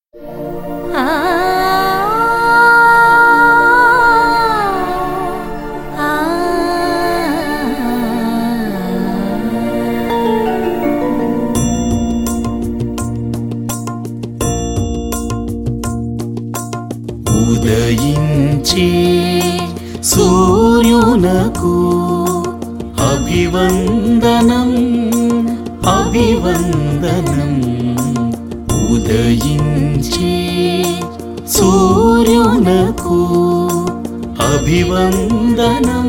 ఉదయించే సూర్యునకు అభివందనం అభివందనం. ఉదయించే సూర్యునకు అభివందనం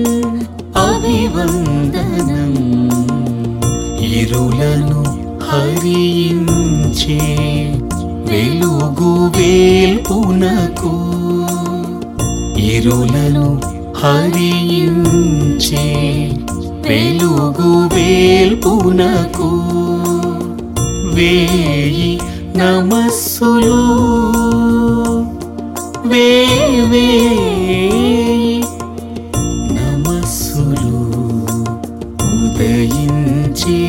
అభివందనం. ఇరులను హరించే వెలుగు వేల్పునకు ఇరులను హరించే వెలుగు వేల్పునకు వేయి నమస్సులు వేయి నమస్సులు. ఉదయించే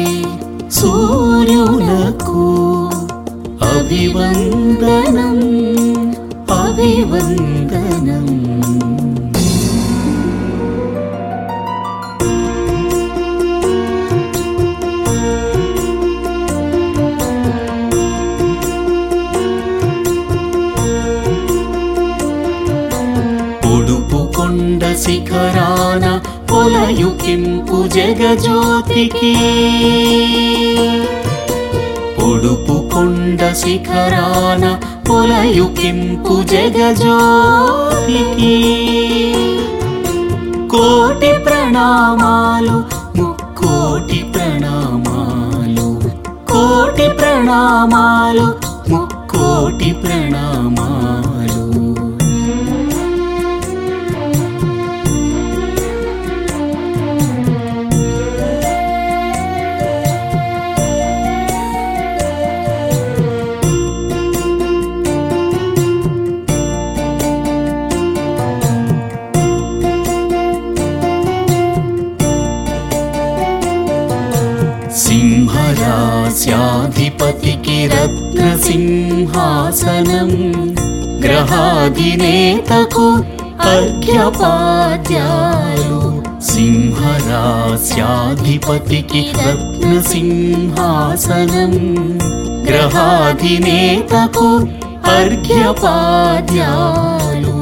సూర్యునకు అభివందనం అభివందనం. పొడుపు కొండ శిఖరాన పొలయుకింపు జగజ్యోతికి పొడుపు కొండ శిఖరాన పొలయుకింపు జగజ్యోతికి కోటి ప్రణామాలు ముక్కోటి ప్రణామాలు కోటి ప్రణామాలు ముక్కోటి ప్రణామాలు. సింహరాశ్యాధిపతికి రత్నసింహాసనం గ్రహాధినేతకు అర్ఘ్యపాద్యాలు. సింహరాశ్యాధిపతికి రత్నసింహాసనం గ్రహాధినేతకు అర్ఘ్యపాద్యాలు.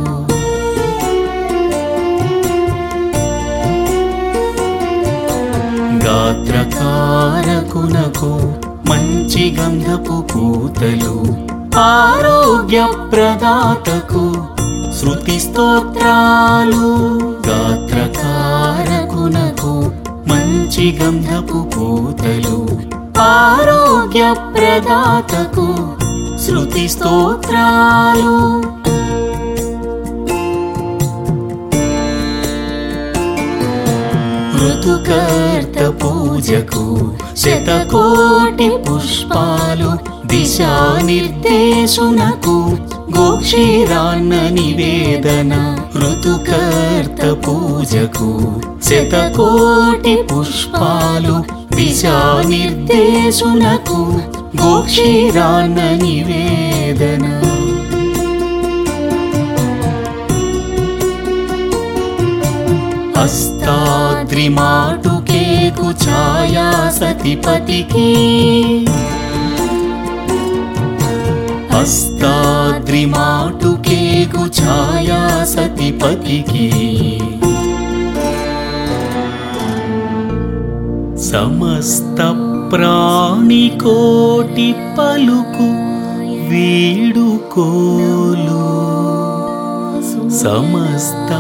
గాత్రకారకునకు మంచి గంధపు పూతలు ఆరోగ్య ప్రదాతకు శృతి స్తోత్రాలు. గాత్రకారకునకు మంచి గంధపు పూతలు ఆరోగ్య ప్రదాతకు శృతి స్తోత్రాలు. ఋతుకర్త పూజకు శతకోటి పుష్పాలు దిశానిర్దేశునకు గోక్షీరాన్న నివేదన. ఋతుకర్త పూజకు శతకోటి పుష్పాలు దిశానిర్దేశునకు గోక్షీరాన్న నివేదన. హస్తాద్రిమాటుకేకు ఛాయా సతిపతికి హస్తాద్రిమాటుకేకు ఛాయా సతిపతికి సమస్త ప్రాణికోటి పలుకు వీడుకోలు. సమస్త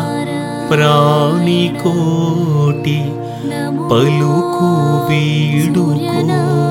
ప్రాణికోటి పలుకు వీడుకో.